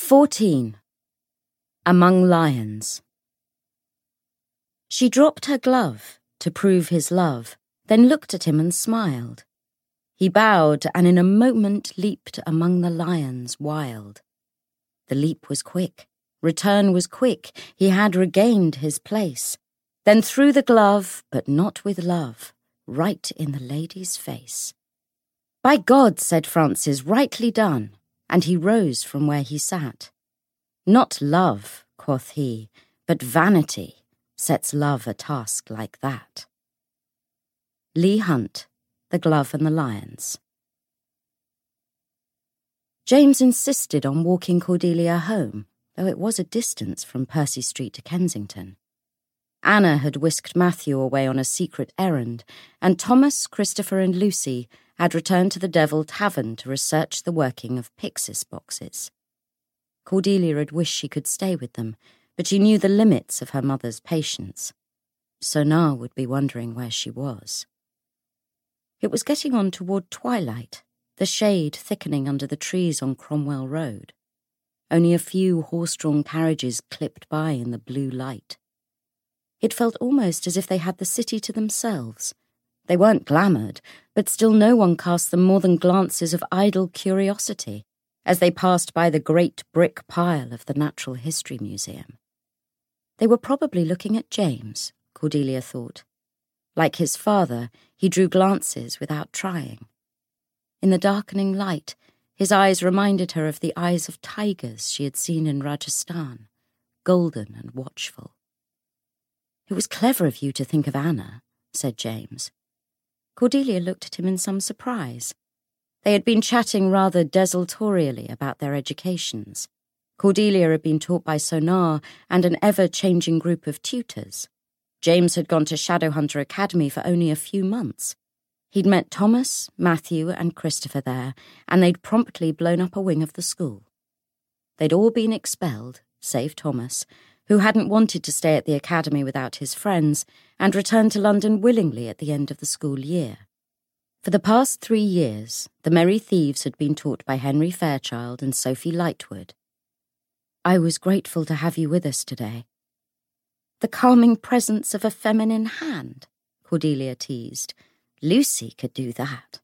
14. Among Lions. She dropped her glove to prove his love, then looked at him and smiled. He bowed and in a moment leaped among the lions wild. The leap was quick, return was quick, he had regained his place, then threw the glove, but not with love, right in the lady's face. "By God," said Francis, "rightly done," and he rose from where he sat. "Not love," quoth he, "but vanity sets love a task like that." Leigh Hunt, The Glove and the Lions. James insisted on walking Cordelia home, though it was a distance from Percy Street to Kensington. Anna had whisked Matthew away on a secret errand, and Thomas, Christopher and Lucy had returned to the Devil Tavern to research the working of Pyxis boxes. Cordelia had wished she could stay with them, but she knew the limits of her mother's patience. Sonar would be wondering where she was. It was getting on toward twilight, the shade thickening under the trees on Cromwell Road. Only a few horse-drawn carriages clipped by in the blue light. It felt almost as if they had the city to themselves. They weren't glamoured, but still no one cast them more than glances of idle curiosity as they passed by the great brick pile of the Natural History Museum. They were probably looking at James, Cordelia thought. Like his father, he drew glances without trying. In the darkening light, his eyes reminded her of the eyes of tigers she had seen in Rajasthan, golden and watchful. "It was clever of you to think of Anna," said James. Cordelia looked at him in some surprise. They had been chatting rather desultorily about their educations. Cordelia had been taught by Sonar and an ever-changing group of tutors. James had gone to Shadowhunter Academy for only a few months. He'd met Thomas, Matthew and Christopher there, and they'd promptly blown up a wing of the school. They'd all been expelled, save Thomas, who hadn't wanted to stay at the academy without his friends, and returned to London willingly at the end of the school year. For the past 3 years, the Merry Thieves had been taught by Henry Fairchild and Sophie Lightwood. "I was grateful to have you with us today." "The calming presence of a feminine hand," Cordelia teased. "Lucy could do that."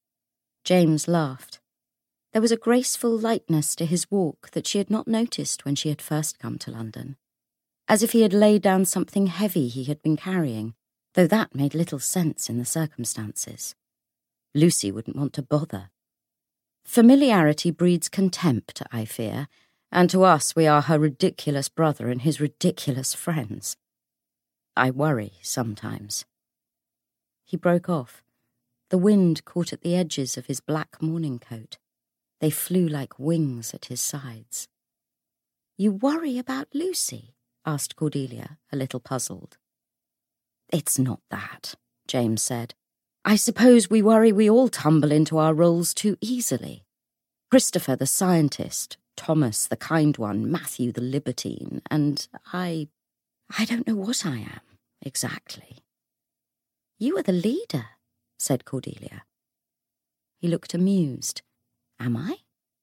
James laughed. There was a graceful lightness to his walk that she had not noticed when she had first come to London, as if he had laid down something heavy he had been carrying, though that made little sense in the circumstances. Lucy wouldn't want to bother. Familiarity breeds contempt, I fear, and to us we are her ridiculous brother and his ridiculous friends. I worry sometimes. He broke off. The wind caught at the edges of his black morning coat. They flew like wings at his sides. "You worry about Lucy?" asked Cordelia, a little puzzled. "It's not that," James said. "I suppose we worry we all tumble into our roles too easily. Christopher the scientist, Thomas the kind one, Matthew the libertine, and I don't know what I am, exactly." "You are the leader," said Cordelia. He looked amused. "Am I?"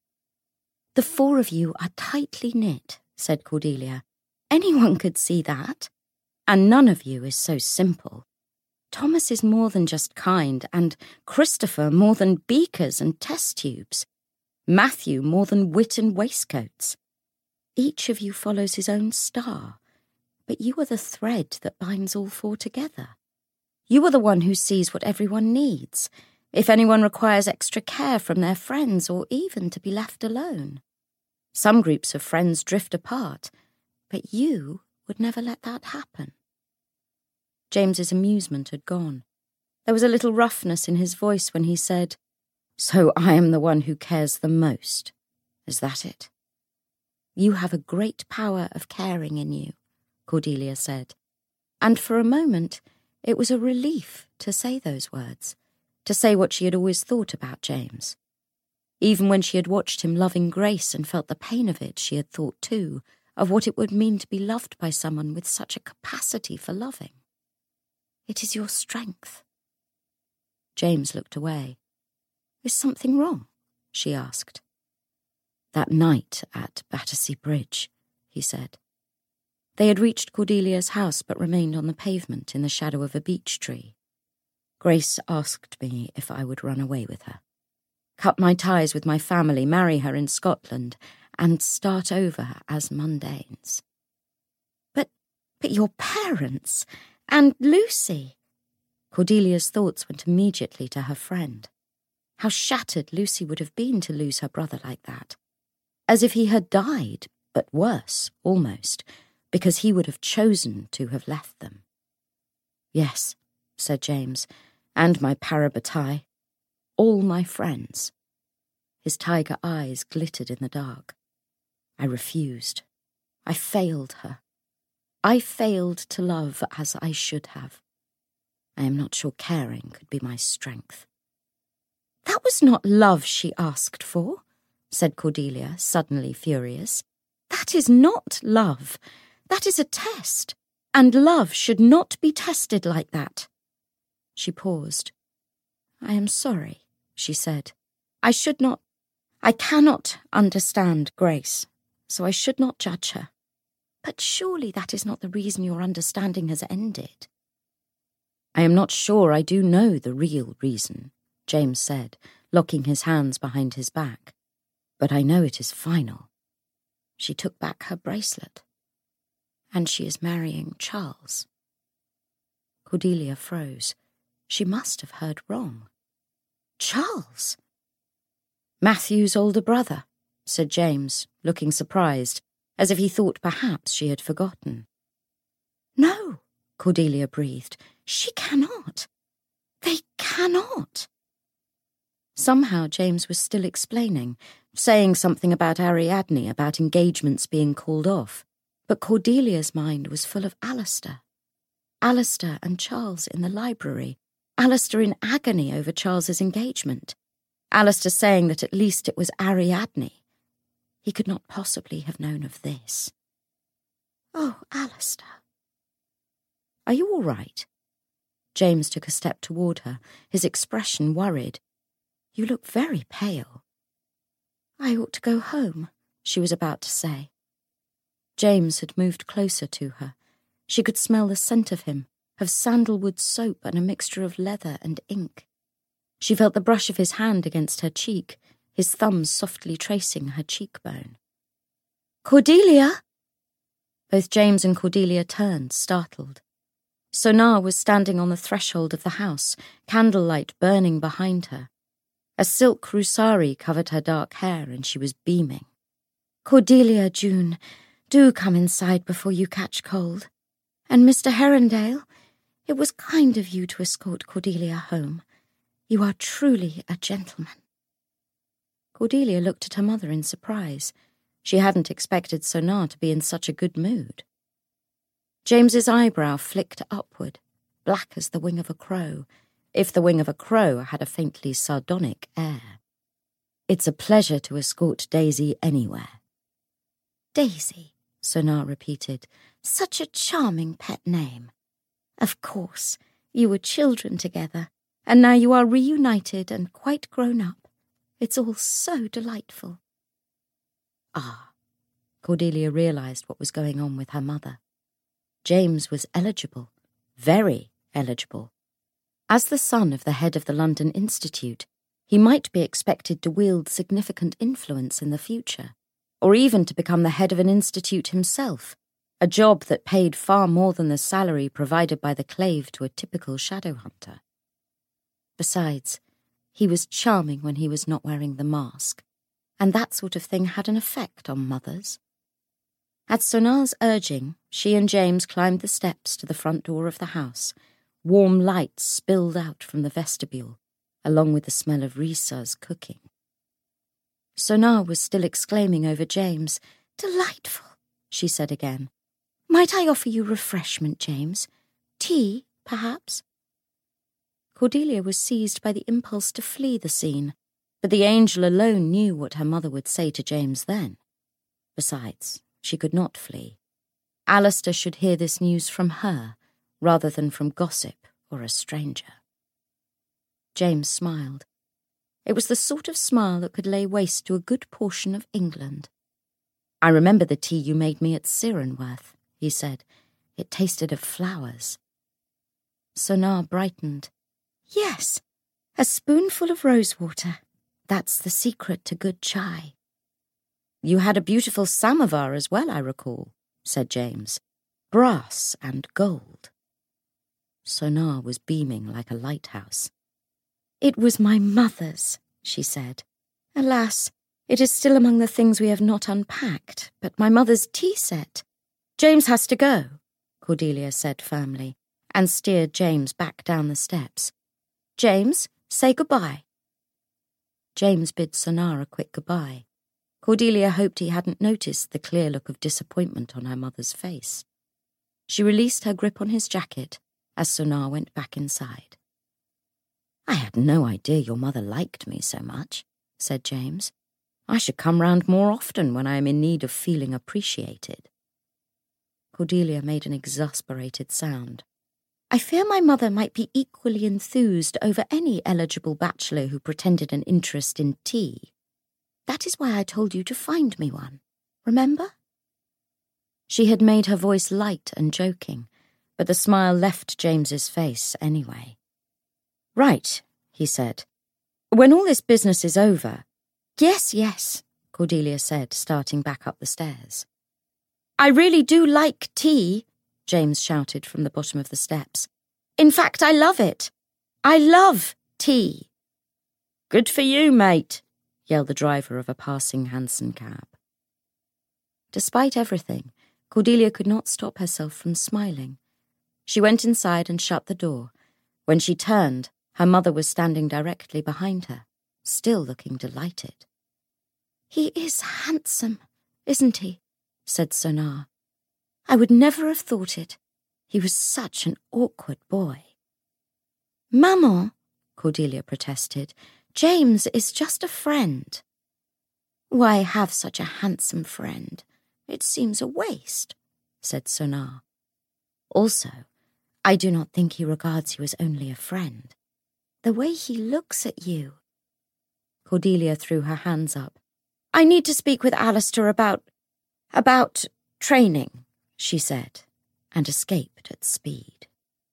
"The 4 of you are tightly knit," said Cordelia. "Anyone could see that. And none of you is so simple. Thomas is more than just kind, and Christopher more than beakers and test tubes. Matthew more than wit and waistcoats. Each of you follows his own star, but you are the thread that binds all 4 together. You are the one who sees what everyone needs, if anyone requires extra care from their friends or even to be left alone. Some groups of friends drift apart, but you would never let that happen." James's amusement had gone. There was a little roughness in his voice when he said, "So I am the one who cares the most. Is that it?" "You have a great power of caring in you," Cordelia said. And for a moment, it was a relief to say those words, to say what she had always thought about James. Even when she had watched him loving Grace and felt the pain of it, she had thought too of what it would mean to be loved by someone with such a capacity for loving. "It is your strength." James looked away. "Is something wrong?" she asked. That night at Battersea Bridge, he said. They had reached Cordelia's house but remained on the pavement in the shadow of a beech tree. Grace asked me if I would run away with her, cut my ties with my family, marry her in Scotland, and start over as mundanes. But your parents, and Lucy. Cordelia's thoughts went immediately to her friend. How shattered Lucy would have been to lose her brother like that. As if he had died, but worse, almost, because he would have chosen to have left them. Yes, said James, and my parabatai. All my friends. His tiger eyes glittered in the dark. I refused. I failed her. I failed to love as I should have. I am not sure caring could be my strength. That was not love she asked for, said Cordelia, suddenly furious. That is not love. That is a test, and love should not be tested like that. She paused. I am sorry, she said. I cannot understand Grace, so I should not judge her. But surely that is not the reason your understanding has ended. I am not sure I do know the real reason, James said, locking his hands behind his back. But I know it is final. She took back her bracelet. And she is marrying Charles. Cordelia froze. She must have heard wrong. Charles? Matthew's older brother, said James, looking surprised, as if he thought perhaps she had forgotten. No, Cordelia breathed. She cannot. They cannot. Somehow James was still explaining, saying something about Ariadne, about engagements being called off. But Cordelia's mind was full of Alistair. Alistair and Charles in the library. Alistair in agony over Charles's engagement. Alistair saying that at least it was Ariadne. He could not possibly have known of this. Oh, Alistair. Are you all right? James took a step toward her, his expression worried. You look very pale. I ought to go home, she was about to say. James had moved closer to her. She could smell the scent of him, of sandalwood soap and a mixture of leather and ink. She felt the brush of his hand against her cheek, his thumbs softly tracing her cheekbone. Cordelia! Both James and Cordelia turned, startled. Sonar was standing on the threshold of the house, candlelight burning behind her. A silk rusari covered her dark hair and she was beaming. Cordelia, June, do come inside before you catch cold. And Mr. Herondale, it was kind of you to escort Cordelia home. You are truly a gentleman. Cordelia looked at her mother in surprise. She hadn't expected Sonar to be in such a good mood. James's eyebrow flicked upward, black as the wing of a crow, if the wing of a crow had a faintly sardonic air. It's a pleasure to escort Daisy anywhere. Daisy, Sonar repeated. Such a charming pet name. Of course, you were children together, and now you are reunited and quite grown up. It's all so delightful. Ah, Cordelia realised what was going on with her mother. James was eligible, very eligible. As the son of the head of the London Institute, he might be expected to wield significant influence in the future, or even to become the head of an institute himself, a job that paid far more than the salary provided by the Clave to a typical shadow hunter. Besides, he was charming when he was not wearing the mask, and that sort of thing had an effect on mothers. At Sonar's urging, she and James climbed the steps to the front door of the house. Warm lights spilled out from the vestibule, along with the smell of Risa's cooking. Sonar was still exclaiming over James. Delightful, she said again. Might I offer you refreshment, James? Tea, perhaps? Cordelia was seized by the impulse to flee the scene, but the angel alone knew what her mother would say to James then. Besides, she could not flee. Alistair should hear this news from her, rather than from gossip or a stranger. James smiled. It was the sort of smile that could lay waste to a good portion of England. "I remember the tea you made me at Cirenworth," he said. "It tasted of flowers." Sonar brightened. "Yes, a spoonful of rosewater. That's the secret to good chai." "You had a beautiful samovar as well, I recall," said James. "Brass and gold." Sonar was beaming like a lighthouse. "It was my mother's," she said. "Alas, it is still among the things we have not unpacked, but my mother's tea set." "James has to go," Cordelia said firmly, and steered James back down the steps. "James, say goodbye." James bid Sonar a quick goodbye. Cordelia hoped he hadn't noticed the clear look of disappointment on her mother's face. She released her grip on his jacket as Sonar went back inside. "I had no idea your mother liked me so much," said James. "I should come round more often when I am in need of feeling appreciated." Cordelia made an exasperated sound. "I fear my mother might be equally enthused over any eligible bachelor who pretended an interest in tea. That is why I told you to find me one. Remember?" She had made her voice light and joking, but the smile left James's face anyway. "Right," he said. "When all this business is over—" "Yes, yes," Cordelia said, starting back up the stairs. "I really do like tea," James shouted from the bottom of the steps. "In fact, I love it. I love tea." "Good for you, mate," yelled the driver of a passing hansom cab. Despite everything, Cordelia could not stop herself from smiling. She went inside and shut the door. When she turned, her mother was standing directly behind her, still looking delighted. "He is handsome, isn't he?" said Sonar. "I would never have thought it. He was such an awkward boy." "Maman," Cordelia protested, "James is just a friend." "Why have such a handsome friend? It seems a waste," said Sonar. "Also, I do not think he regards you as only a friend. The way he looks at you." Cordelia threw her hands up. "I need to speak with Alistair about training," she said, and escaped at speed.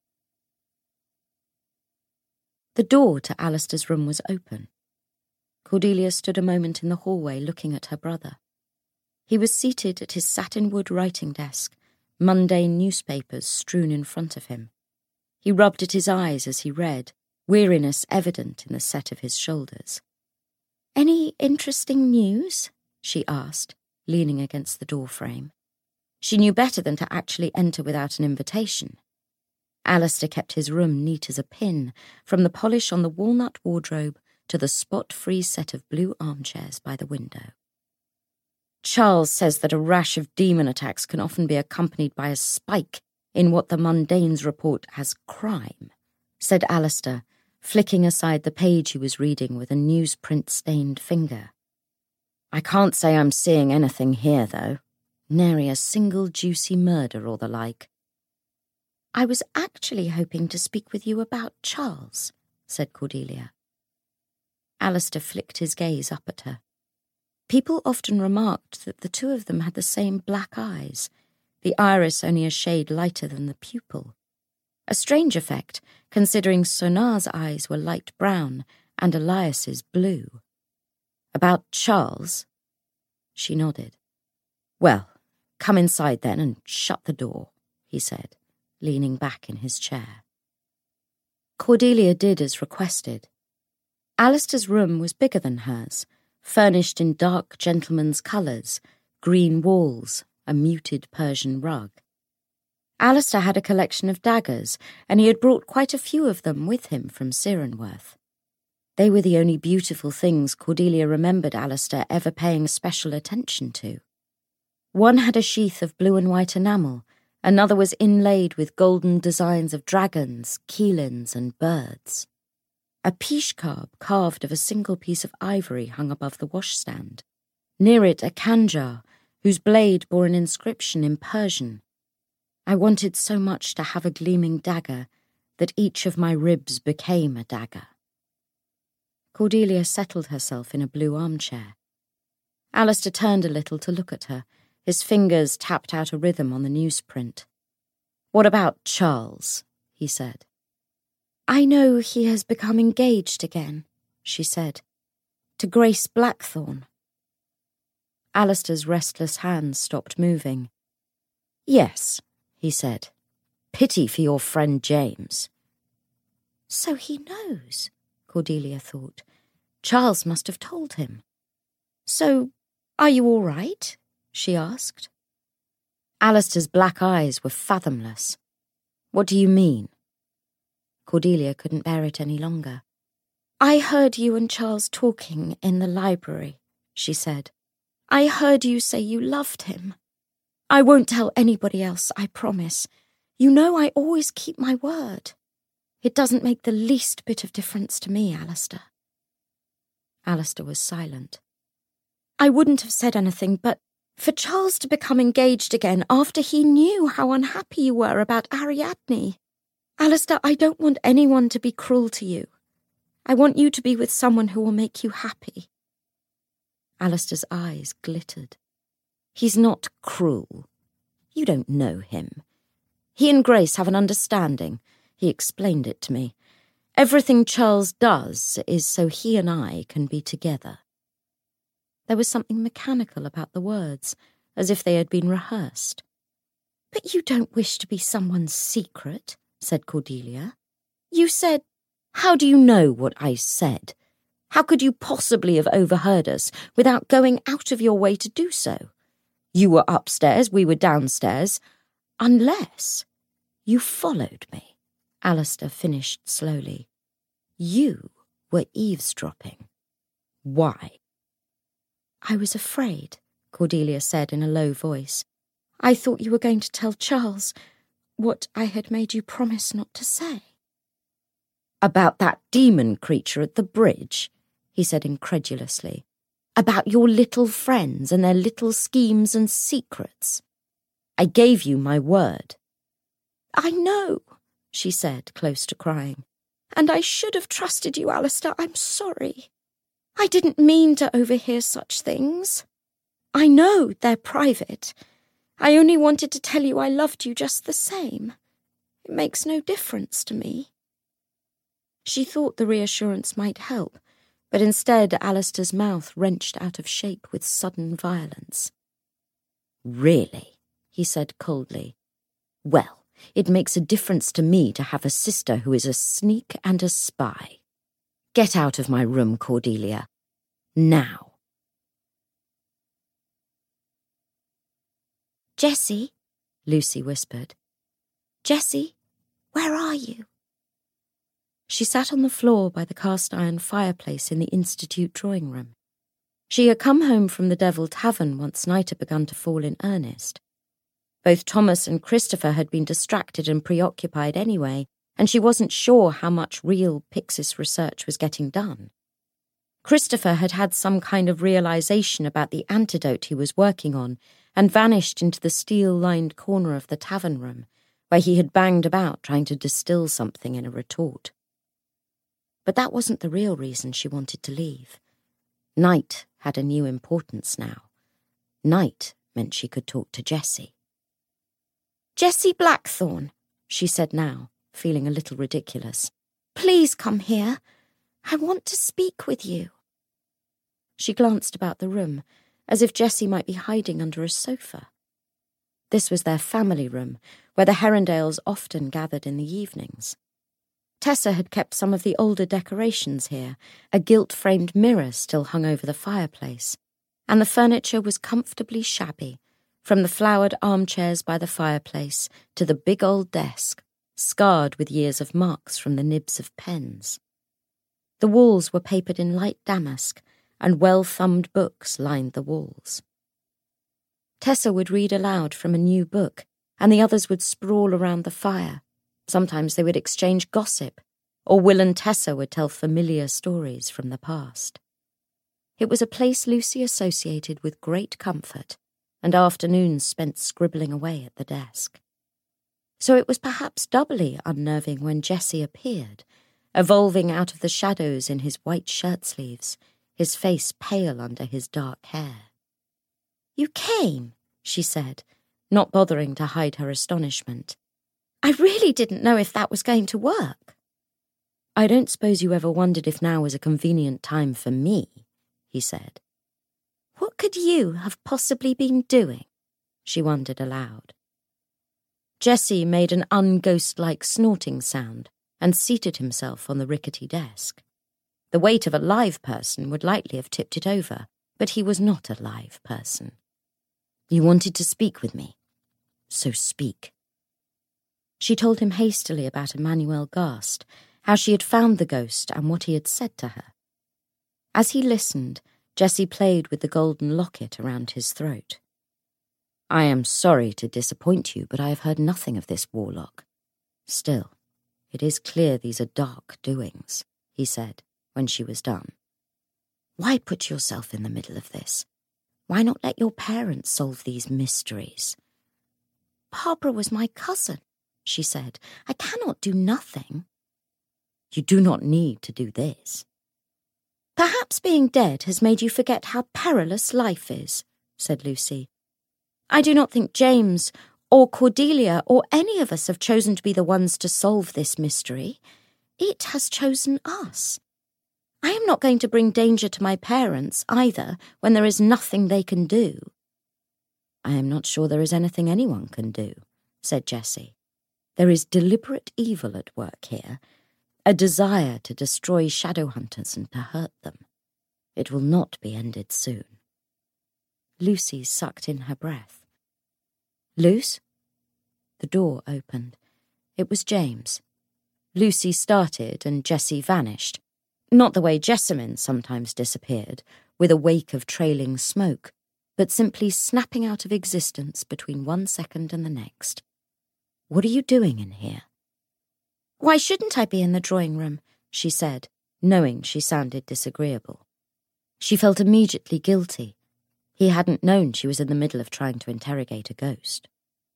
The door to Alistair's room was open. Cordelia stood a moment in the hallway looking at her brother. He was seated at his satinwood writing desk, mundane newspapers strewn in front of him. He rubbed at his eyes as he read, weariness evident in the set of his shoulders. "Any interesting news?" she asked, leaning against the door frame. She knew better than to actually enter without an invitation. Alistair kept his room neat as a pin, from the polish on the walnut wardrobe to the spot-free set of blue armchairs by the window. "Charles says that a rash of demon attacks can often be accompanied by a spike in what the Mundanes report as crime," said Alistair, flicking aside the page he was reading with a newsprint-stained finger. "I can't say I'm seeing anything here, though. Nary a single juicy murder or the like." "I was actually hoping to speak with you about Charles," said Cordelia. Alistair flicked his gaze up at her. People often remarked that the two of them had the same black eyes, the iris only a shade lighter than the pupil. A strange effect, considering Sonar's eyes were light brown and Elias's blue. "About Charles?" She nodded. "Well, come inside then and shut the door," he said, leaning back in his chair. Cordelia did as requested. Alistair's room was bigger than hers, furnished in dark gentleman's colours, green walls, a muted Persian rug. Alistair had a collection of daggers, and he had brought quite a few of them with him from Cirenworth. They were the only beautiful things Cordelia remembered Alistair ever paying special attention to. One had a sheath of blue and white enamel, another was inlaid with golden designs of dragons, keelins, and birds. A pishkab carved of a single piece of ivory hung above the washstand. Near it a khanjar, whose blade bore an inscription in Persian. I wanted so much to have a gleaming dagger that each of my ribs became a dagger. Cordelia settled herself in a blue armchair. Alistair turned a little to look at her. His fingers tapped out a rhythm on the newsprint. "What about Charles?" he said. "I know he has become engaged again," she said, "to Grace Blackthorne." Alistair's restless hands stopped moving. "Yes," he said. "Pity for your friend James." So he knows, Cordelia thought. Charles must have told him. "So, are you all right?" she asked. Alistair's black eyes were fathomless. "What do you mean?" Cordelia couldn't bear it any longer. "I heard you and Charles talking in the library," she said. "I heard you say you loved him. I won't tell anybody else, I promise. You know I always keep my word. It doesn't make the least bit of difference to me, Alistair." Alistair was silent. "I wouldn't have said anything, but for Charles to become engaged again after he knew how unhappy you were about Ariadne. Alistair, I don't want anyone to be cruel to you. I want you to be with someone who will make you happy." Alistair's eyes glittered. "He's not cruel. You don't know him. He and Grace have an understanding. He explained it to me. Everything Charles does is so he and I can be together." There was something mechanical about the words, as if they had been rehearsed. "But you don't wish to be someone's secret," said Cordelia. "You said—" "How do you know what I said? How could you possibly have overheard us without going out of your way to do so? You were upstairs, we were downstairs. Unless you followed me," Alistair finished slowly. "You were eavesdropping. Why?" "I was afraid," Cordelia said in a low voice. "I thought you were going to tell Charles what I had made you promise not to say." "About that demon creature at the bridge?" he said incredulously. "About your little friends and their little schemes and secrets? I gave you my word." "I know," she said, close to crying. "And I should have trusted you, Alistair. I'm sorry. I didn't mean to overhear such things. I know they're private. I only wanted to tell you I loved you just the same. It makes no difference to me." She thought the reassurance might help, but instead Alistair's mouth wrenched out of shape with sudden violence. "Really?" he said coldly. "Well, it makes a difference to me to have a sister who is a sneak and a spy. Get out of my room, Cordelia. Now." "Jessie," Lucy whispered. "Jessie, where are you?" She sat on the floor by the cast-iron fireplace in the Institute drawing room. She had come home from the Devil Tavern once night had begun to fall in earnest. Both Thomas and Christopher had been distracted and preoccupied anyway, and she wasn't sure how much real Pyxis research was getting done. Christopher had had some kind of realization about the antidote he was working on and vanished into the steel-lined corner of the tavern room, where he had banged about trying to distill something in a retort. But that wasn't the real reason she wanted to leave. Night had a new importance now. Night meant she could talk to Jessie. "Jessie Blackthorne," she said now, feeling a little ridiculous. "Please come here. I want to speak with you." She glanced about the room, as if Jessie might be hiding under a sofa. This was their family room, where the Herondales often gathered in the evenings. Tessa had kept some of the older decorations here. A gilt-framed mirror still hung over the fireplace, and the furniture was comfortably shabby, from the flowered armchairs by the fireplace to the big old desk, scarred with years of marks from the nibs of pens. The walls were papered in light damask, and well-thumbed books lined the walls. Tessa would read aloud from a new book, and the others would sprawl around the fire. Sometimes they would exchange gossip, or Will and Tessa would tell familiar stories from the past. It was a place Lucy associated with great comfort, and afternoons spent scribbling away at the desk. So it was perhaps doubly unnerving when Jessie appeared, evolving out of the shadows in his white shirt-sleeves, his face pale under his dark hair. "You came," she said, not bothering to hide her astonishment. "I really didn't know if that was going to work." "I don't suppose you ever wondered if now was a convenient time for me," he said. "What could you have possibly been doing?" she wondered aloud. Jessie made an unghost-like snorting sound and seated himself on the rickety desk. The weight of a live person would likely have tipped it over, but he was not a live person. "You wanted to speak with me, so speak." She told him hastily about Emmanuel Gast, how she had found the ghost and what he had said to her. As he listened, Jessie played with the golden locket around his throat. "I am sorry to disappoint you, but I have heard nothing of this warlock. Still, it is clear these are dark doings," he said, when she was done. "Why put yourself in the middle of this? Why not let your parents solve these mysteries?" "Barbara was my cousin," she said. "I cannot do nothing." "You do not need to do this." "Perhaps being dead has made you forget how perilous life is," said Lucy. "I do not think James or Cordelia or any of us have chosen to be the ones to solve this mystery. It has chosen us. I am not going to bring danger to my parents either when there is nothing they can do." "I am not sure there is anything anyone can do," said Jessie. "There is deliberate evil at work here, a desire to destroy shadow hunters and to hurt them. It will not be ended soon." Lucy sucked in her breath. "Luce?" The door opened. It was James. Lucy started and Jessie vanished, not the way Jessamine sometimes disappeared, with a wake of trailing smoke, but simply snapping out of existence between 1 second and the next. "What are you doing in here?" "Why shouldn't I be in the drawing room?" she said, knowing she sounded disagreeable. She felt immediately guilty. He hadn't known she was in the middle of trying to interrogate a ghost.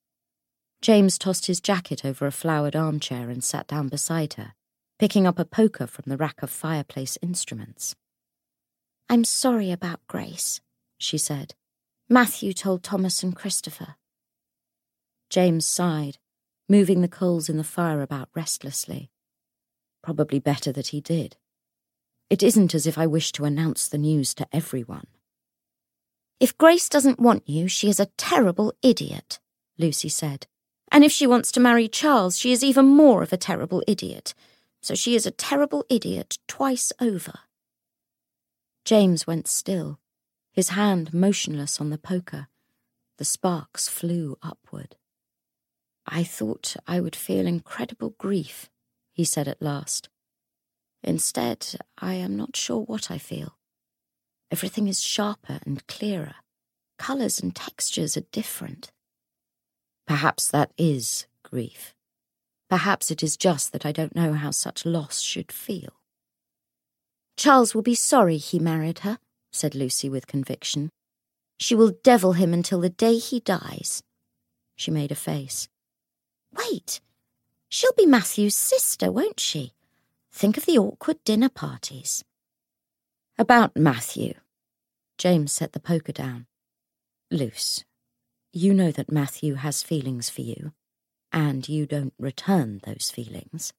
James tossed his jacket over a flowered armchair and sat down beside her, picking up a poker from the rack of fireplace instruments. "I'm sorry about Grace," she said. "Matthew told Thomas and Christopher." James sighed, moving the coals in the fire about restlessly. "Probably better that he did. It isn't as if I wish to announce the news to everyone." "If Grace doesn't want you, she is a terrible idiot," Lucy said. "And if she wants to marry Charles, she is even more of a terrible idiot. So she is a terrible idiot twice over." James went still, his hand motionless on the poker. The sparks flew upward. "I thought I would feel incredible grief," he said at last. "Instead, I am not sure what I feel. Everything is sharper and clearer. Colours and textures are different." "Perhaps that is grief. Perhaps it is just that I don't know how such loss should feel." "Charles will be sorry he married her," said Lucy with conviction. "She will devil him until the day he dies." She made a face. "Wait, she'll be Matthew's sister, won't she? Think of the awkward dinner parties." "About Matthew." James set the poker down. "Luce, you know that Matthew has feelings for you, and you don't return those feelings."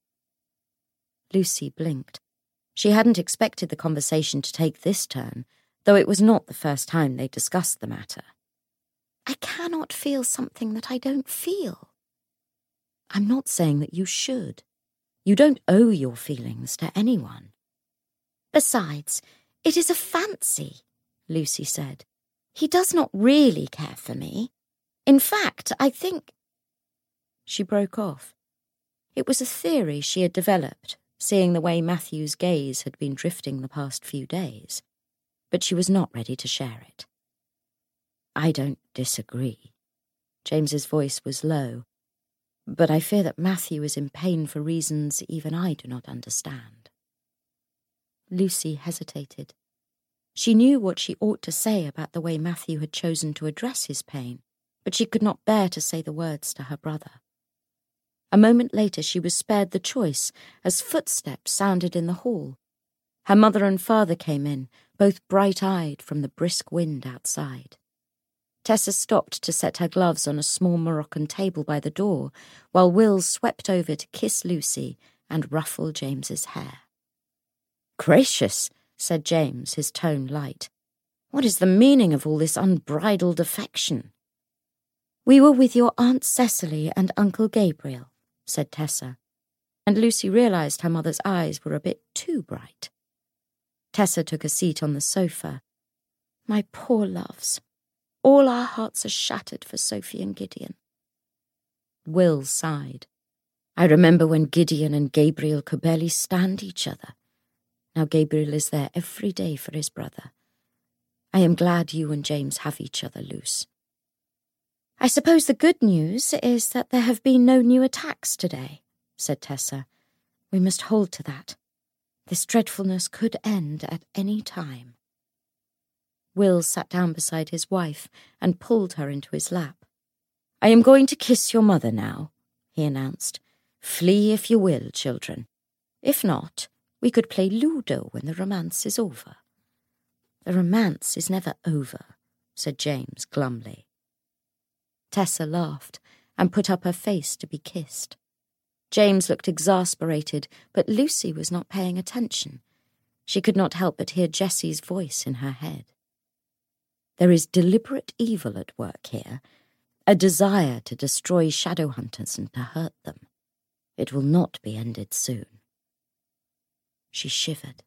Lucy blinked. She hadn't expected the conversation to take this turn, though it was not the first time they discussed the matter. "I cannot feel something that I don't feel." "I'm not saying that you should. You don't owe your feelings to anyone." "Besides, it is a fancy," Lucy said. "He does not really care for me. In fact, I think—" She broke off. It was a theory she had developed, seeing the way Matthew's gaze had been drifting the past few days, but she was not ready to share it. "I don't disagree." James's voice was low. "But I fear that Matthew is in pain for reasons even I do not understand." Lucy hesitated. She knew what she ought to say about the way Matthew had chosen to address his pain, but she could not bear to say the words to her brother. A moment later she was spared the choice as footsteps sounded in the hall. Her mother and father came in, both bright-eyed from the brisk wind outside. Tessa stopped to set her gloves on a small Moroccan table by the door, while Will swept over to kiss Lucy and ruffle James's hair. "Gracious," said James, his tone light. "What is the meaning of all this unbridled affection?" "We were with your Aunt Cecily and Uncle Gabriel," said Tessa, and Lucy realised her mother's eyes were a bit too bright. Tessa took a seat on the sofa. "My poor loves, all our hearts are shattered for Sophie and Gideon." Will sighed. "I remember when Gideon and Gabriel could barely stand each other. Now Gabriel is there every day for his brother. I am glad you and James have each other, Luce." "I suppose the good news is that there have been no new attacks today," said Tessa. "We must hold to that. This dreadfulness could end at any time." Will sat down beside his wife and pulled her into his lap. "I am going to kiss your mother now," he announced. "Flee if you will, children. If not, we could play Ludo when the romance is over." "The romance is never over," said James glumly. Tessa laughed and put up her face to be kissed. James looked exasperated, but Lucy was not paying attention. She could not help but hear Jessie's voice in her head. "There is deliberate evil at work here, a desire to destroy shadow hunters and to hurt them. It will not be ended soon." She shivered.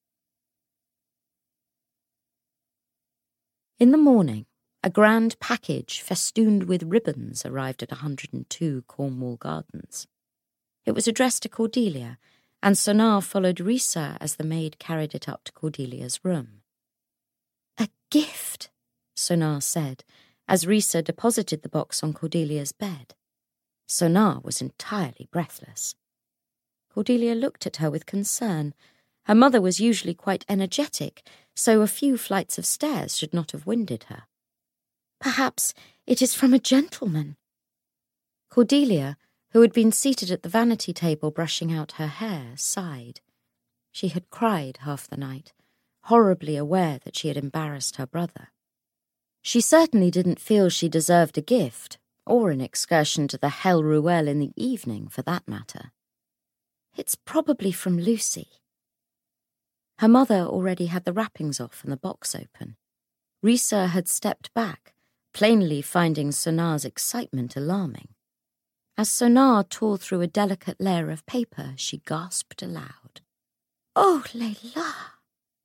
In the morning, a grand package festooned with ribbons arrived at 102 Cornwall Gardens. It was addressed to Cordelia, and Sonar followed Risa as the maid carried it up to Cordelia's room. "A gift," Sonar said, as Risa deposited the box on Cordelia's bed. Sonar was entirely breathless. Cordelia looked at her with concern. Her mother was usually quite energetic, so a few flights of stairs should not have winded her. "Perhaps it is from a gentleman." Cordelia, who had been seated at the vanity table brushing out her hair, sighed. She had cried half the night, horribly aware that she had embarrassed her brother. She certainly didn't feel she deserved a gift, or an excursion to the Hell Ruelle in the evening, for that matter. "It's probably from Lucy." Her mother already had the wrappings off and the box open. Risa had stepped back, plainly finding Sonar's excitement alarming. As Sonar tore through a delicate layer of paper, she gasped aloud. "Oh, Leila!"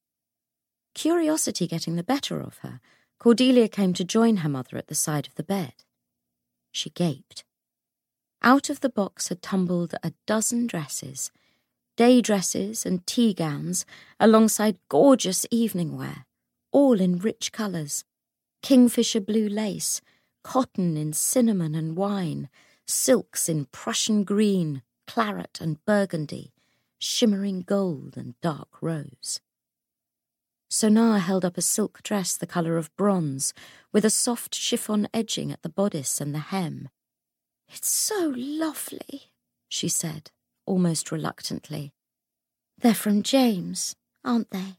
Curiosity getting the better of her, Cordelia came to join her mother at the side of the bed. She gaped. Out of the box had tumbled a dozen dresses, day dresses and tea gowns, alongside gorgeous evening wear, all in rich colours: kingfisher blue lace, cotton in cinnamon and wine, silks in Prussian green, claret and burgundy, shimmering gold and dark rose. Sonar held up a silk dress the colour of bronze, with a soft chiffon edging at the bodice and the hem. "It's so lovely," she said, almost reluctantly. "They're from James, aren't they?"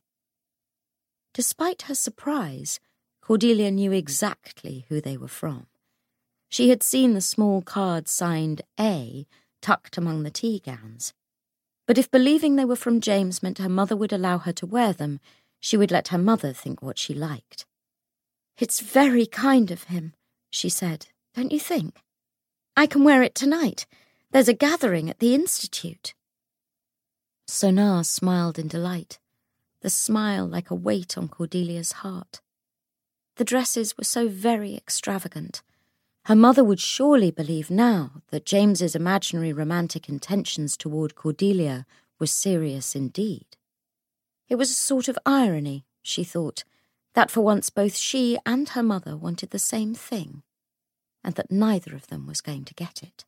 Despite her surprise, Cordelia knew exactly who they were from. She had seen the small card signed A tucked among the tea gowns. But if believing they were from James meant her mother would allow her to wear them, she would let her mother think what she liked. "It's very kind of him," she said, "don't you think? I can wear it tonight. There's a gathering at the Institute." Sonar smiled in delight, the smile like a weight on Cordelia's heart. The dresses were so very extravagant. Her mother would surely believe now that James's imaginary romantic intentions toward Cordelia were serious indeed. It was a sort of irony, she thought, that for once both she and her mother wanted the same thing, and that neither of them was going to get it.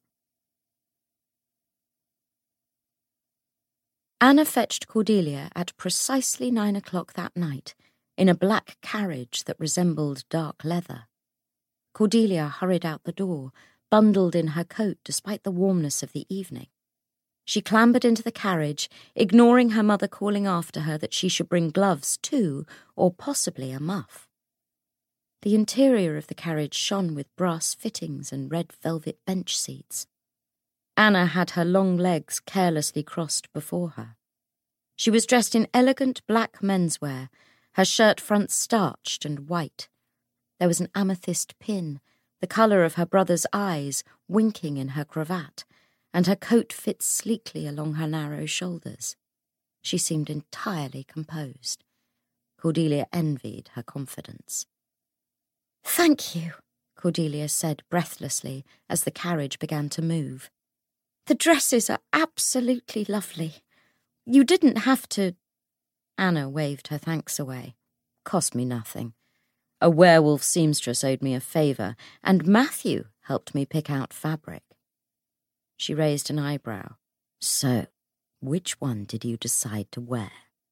Anna fetched Cordelia at precisely 9 o'clock that night, in a black carriage that resembled dark leather. Cordelia hurried out the door, bundled in her coat despite the warmness of the evening. She clambered into the carriage, ignoring her mother calling after her that she should bring gloves too, or possibly a muff. The interior of the carriage shone with brass fittings and red velvet bench seats. Anna had her long legs carelessly crossed before her. She was dressed in elegant black menswear, her shirt front starched and white. There was an amethyst pin, the colour of her brother's eyes, winking in her cravat, and her coat fit sleekly along her narrow shoulders. She seemed entirely composed. Cordelia envied her confidence. "Thank you," Cordelia said breathlessly as the carriage began to move. "The dresses are absolutely lovely. You didn't have to—" Anna waved her thanks away. "Cost me nothing. A werewolf seamstress owed me a favour, and Matthew helped me pick out fabric." She raised an eyebrow. "So, which one did you decide to wear?"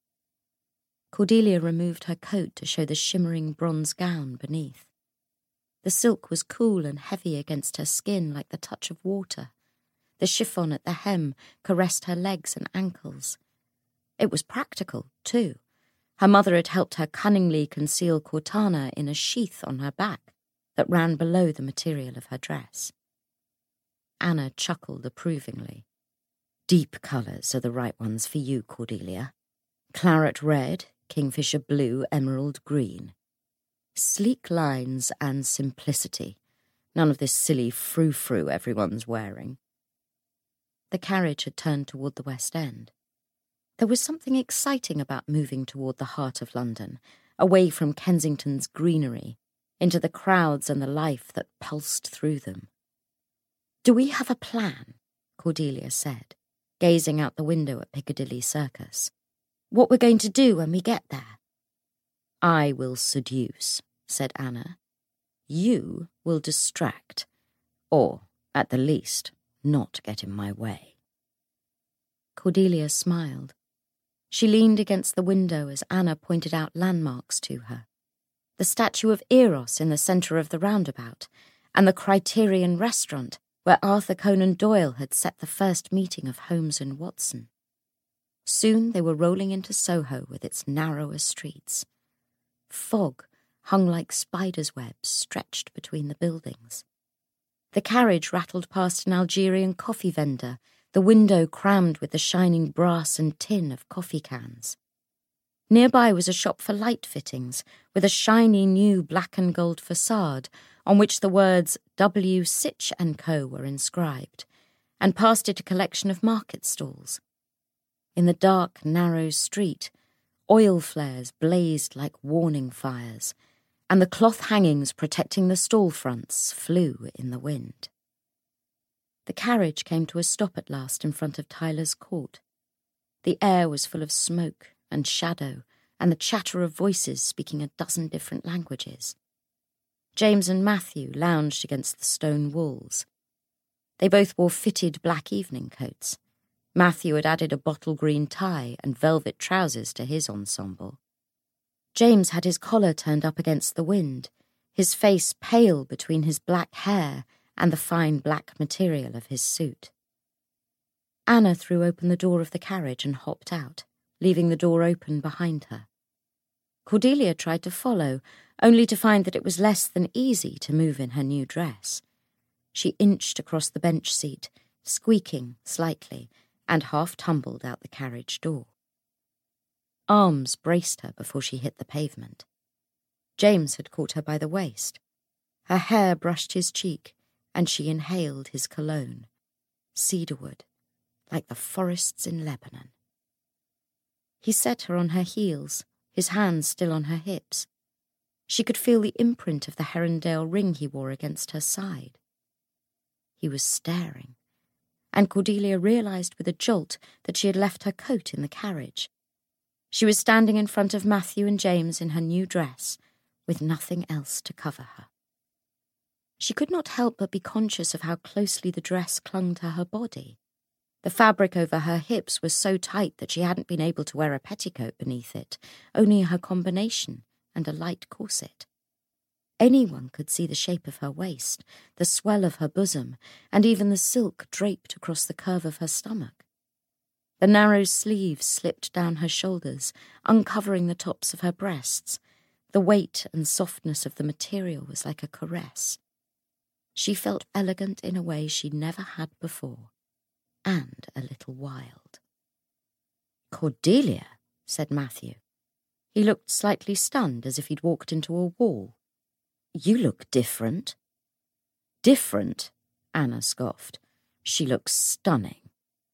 Cordelia removed her coat to show the shimmering bronze gown beneath. The silk was cool and heavy against her skin like the touch of water. The chiffon at the hem caressed her legs and ankles. It was practical, too. Her mother had helped her cunningly conceal Cortana in a sheath on her back that ran below the material of her dress. Anna chuckled approvingly. "Deep colours are the right ones for you, Cordelia. Claret red, kingfisher blue, emerald green. Sleek lines and simplicity. None of this silly frou-frou everyone's wearing." The carriage had turned toward the West End. There was something exciting about moving toward the heart of London, away from Kensington's greenery, into the crowds and the life that pulsed through them. "Do we have a plan?" Cordelia said, gazing out the window at Piccadilly Circus. "What we're going to do when we get there?" "I will seduce," said Anna. "You will distract, or, at the least, not get in my way." Cordelia smiled. She leaned against the window as Anna pointed out landmarks to her. The statue of Eros in the centre of the roundabout, and the Criterion restaurant where Arthur Conan Doyle had set the first meeting of Holmes and Watson. Soon they were rolling into Soho with its narrower streets. Fog hung like spiders' webs stretched between the buildings. The carriage rattled past an Algerian coffee vendor, the window crammed with the shining brass and tin of coffee cans. Nearby was a shop for light fittings, with a shiny new black and gold facade on which the words W. Sitch & Co. were inscribed, and past it a collection of market stalls. In the dark, narrow street, oil flares blazed like warning fires, and the cloth hangings protecting the stall fronts flew in the wind. The carriage came to a stop at last in front of Tyler's Court. The air was full of smoke and shadow and the chatter of voices speaking a dozen different languages. James and Matthew lounged against the stone walls. They both wore fitted black evening coats. Matthew had added a bottle green tie and velvet trousers to his ensemble. James had his collar turned up against the wind, his face pale between his black hair and the fine black material of his suit. Anna threw open the door of the carriage and hopped out, leaving the door open behind her. Cordelia tried to follow, only to find that it was less than easy to move in her new dress. She inched across the bench seat, squeaking slightly, and half tumbled out the carriage door. Arms braced her before she hit the pavement. James had caught her by the waist. Her hair brushed his cheek, and she inhaled his cologne, cedarwood, like the forests in Lebanon. He set her on her heels, his hands still on her hips. She could feel the imprint of the Herondale ring he wore against her side. He was staring, and Cordelia realised with a jolt that she had left her coat in the carriage. She was standing in front of Matthew and James in her new dress, with nothing else to cover her. She could not help but be conscious of how closely the dress clung to her body. The fabric over her hips was so tight that she hadn't been able to wear a petticoat beneath it, only her combination and a light corset. Anyone could see the shape of her waist, the swell of her bosom, and even the silk draped across the curve of her stomach. The narrow sleeves slipped down her shoulders, uncovering the tops of her breasts. The weight and softness of the material was like a caress. She felt elegant in a way she never had before, and a little wild. "Cordelia," said Matthew. He looked slightly stunned, as if he'd walked into a wall. "You look different." "Different?" Anna scoffed. "She looks stunning."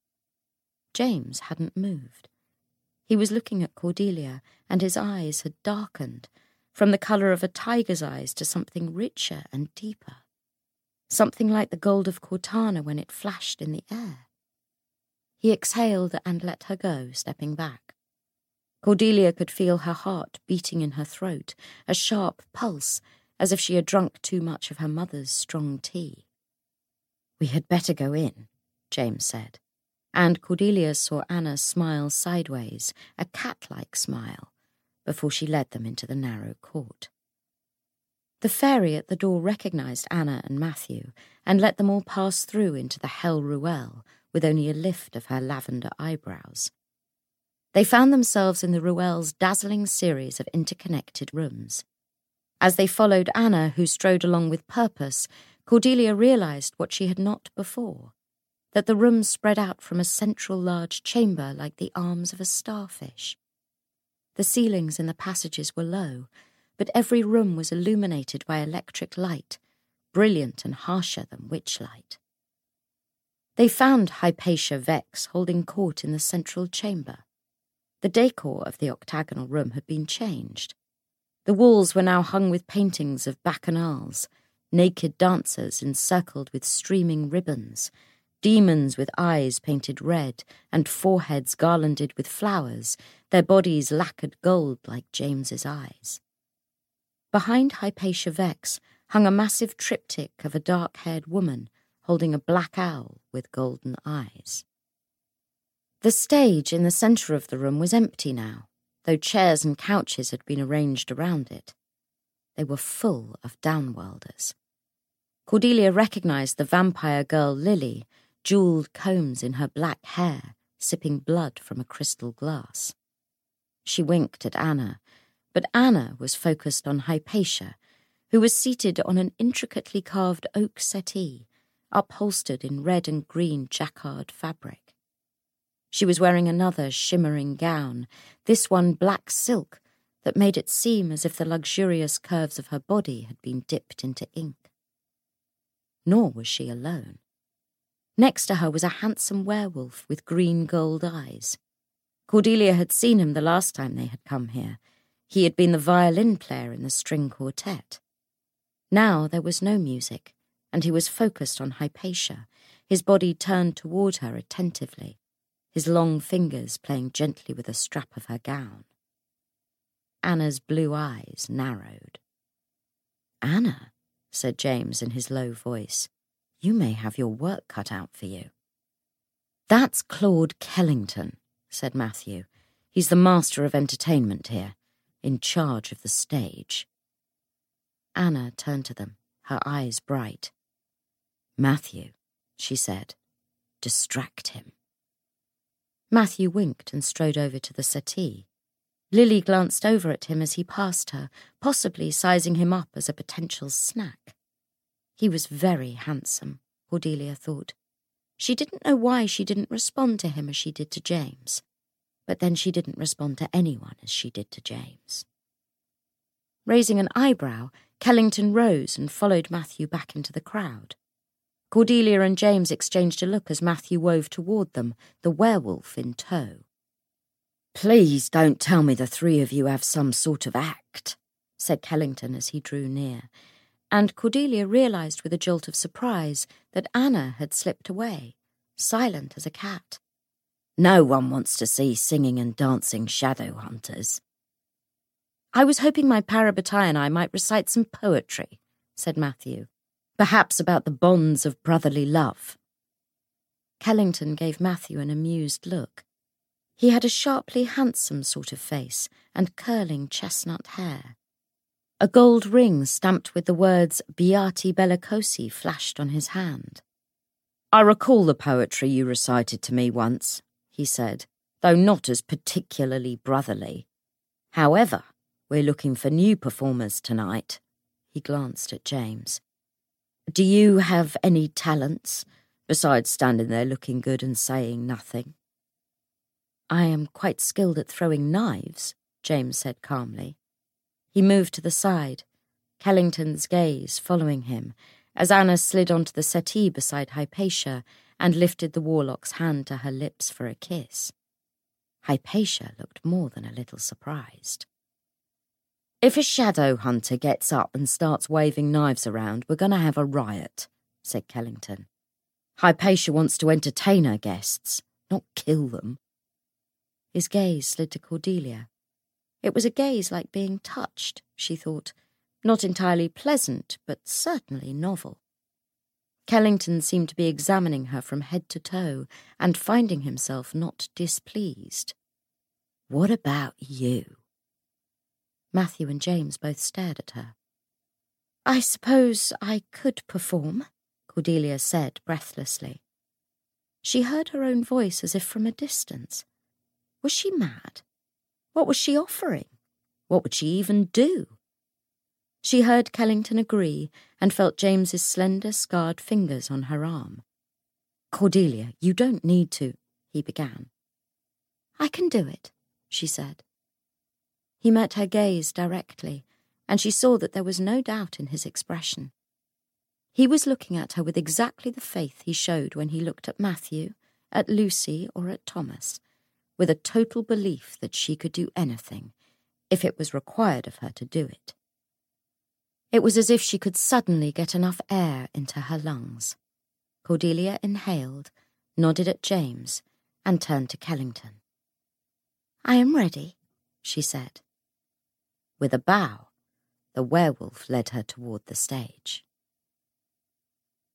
James hadn't moved. He was looking at Cordelia, and his eyes had darkened, from the colour of a tiger's eyes to something richer and deeper. Something like the gold of Cortana when it flashed in the air. He exhaled and let her go, stepping back. Cordelia could feel her heart beating in her throat, a sharp pulse, as if she had drunk too much of her mother's strong tea. "We had better go in," James said, and Cordelia saw Anna smile sideways, a cat-like smile, before she led them into the narrow court. The fairy at the door recognised Anna and Matthew and let them all pass through into the Hell Ruelle with only a lift of her lavender eyebrows. They found themselves in the Ruelle's dazzling series of interconnected rooms. As they followed Anna, who strode along with purpose, Cordelia realised what she had not before, that the rooms spread out from a central large chamber like the arms of a starfish. The ceilings in the passages were low, but every room was illuminated by electric light, brilliant and harsher than witchlight. They found Hypatia Vex holding court in the central chamber. The decor of the octagonal room had been changed. The walls were now hung with paintings of bacchanals, naked dancers encircled with streaming ribbons, demons with eyes painted red and foreheads garlanded with flowers, their bodies lacquered gold like James's eyes. Behind Hypatia Vex hung a massive triptych of a dark-haired woman holding a black owl with golden eyes. The stage in the centre of the room was empty now, though chairs and couches had been arranged around it. They were full of downworlders. Cordelia recognised the vampire girl Lily, jewelled combs in her black hair, sipping blood from a crystal glass. She winked at Anna, but Anna was focused on Hypatia, who was seated on an intricately carved oak settee, upholstered in red and green jacquard fabric. She was wearing another shimmering gown, this one black silk, that made it seem as if the luxurious curves of her body had been dipped into ink. Nor was she alone. Next to her was a handsome werewolf with green gold eyes. Cordelia had seen him the last time they had come here. He had been the violin player in the string quartet. Now there was no music, and he was focused on Hypatia, his body turned toward her attentively, his long fingers playing gently with the strap of her gown. Anna's blue eyes narrowed. "Anna," said James in his low voice, "you may have your work cut out for you." "That's Claude Kellington," said Matthew. "He's the master of entertainment here, in charge of the stage." Anna turned to them, her eyes bright. "Matthew," she said, "distract him." Matthew winked and strode over to the settee. Lily glanced over at him as he passed her, possibly sizing him up as a potential snack. He was very handsome, Cordelia thought. She didn't know why she didn't respond to him as she did to James, but then she didn't respond to anyone as she did to James. Raising an eyebrow, Kellington rose and followed Matthew back into the crowd. Cordelia and James exchanged a look as Matthew wove toward them, the werewolf in tow. "Please don't tell me the three of you have some sort of act," said Kellington as he drew near, and Cordelia realised with a jolt of surprise that Anna had slipped away, silent as a cat. "No one wants to see singing and dancing shadow hunters." "I was hoping my Parabatai and I might recite some poetry," said Matthew. "Perhaps about the bonds of brotherly love." Kellington gave Matthew an amused look. He had a sharply handsome sort of face and curling chestnut hair. A gold ring stamped with the words Beati Bellicosi flashed on his hand. "I recall the poetry you recited to me once," he said, "though not as particularly brotherly. However, we're looking for new performers tonight." He glanced at James. "Do you have any talents, besides standing there looking good and saying nothing?" "I am quite skilled at throwing knives," James said calmly. He moved to the side, Kellington's gaze following him, as Anna slid onto the settee beside Hypatia and lifted the warlock's hand to her lips for a kiss. Hypatia looked more than a little surprised. "If a shadow hunter gets up and starts waving knives around, we're going to have a riot," said Kellington. "Hypatia wants to entertain her guests, not kill them." His gaze slid to Cordelia. It was a gaze like being touched, she thought, not entirely pleasant, but certainly novel. Kellington seemed to be examining her from head to toe and finding himself not displeased. "What about you?" Matthew and James both stared at her. "I suppose I could perform," Cordelia said breathlessly. She heard her own voice as if from a distance. Was she mad? What was she offering? What would she even do? She heard Kellington agree and felt James's slender, scarred fingers on her arm. "Cordelia, you don't need to," he began. "I can do it," she said. He met her gaze directly, and she saw that there was no doubt in his expression. He was looking at her with exactly the faith he showed when he looked at Matthew, at Lucy, or at Thomas, with a total belief that she could do anything, if it was required of her to do it. It was as if she could suddenly get enough air into her lungs. Cordelia inhaled, nodded at James, and turned to Kellington. "I am ready," she said. With a bow, the werewolf led her toward the stage.